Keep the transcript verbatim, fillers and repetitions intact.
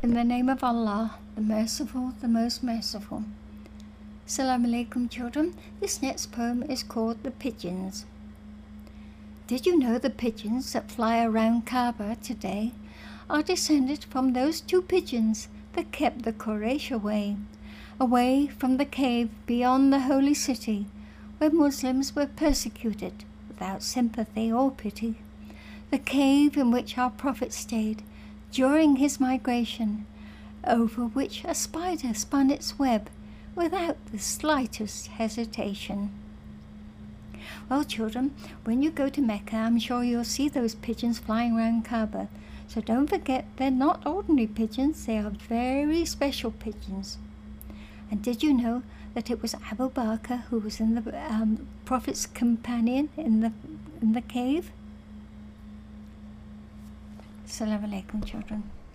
In the name of Allah, the Merciful, the Most Merciful. Assalamu alaikum, children. This next poem is called The Pigeons. Did you know the pigeons that fly around Kaaba today are descended from those two pigeons that kept the Quraysh away, away from the cave beyond the holy city, where Muslims were persecuted without sympathy or pity, the cave in which our Prophet stayed during his migration, over which a spider spun its web without the slightest hesitation. Well, children, when you go to Mecca, I'm sure you'll see those pigeons flying around Kaaba. So don't forget, they're not ordinary pigeons, they are very special pigeons. And did you know that it was Abu Bakr who was in the um, Prophet's companion in the, in the cave? Assalamu alaikum, children.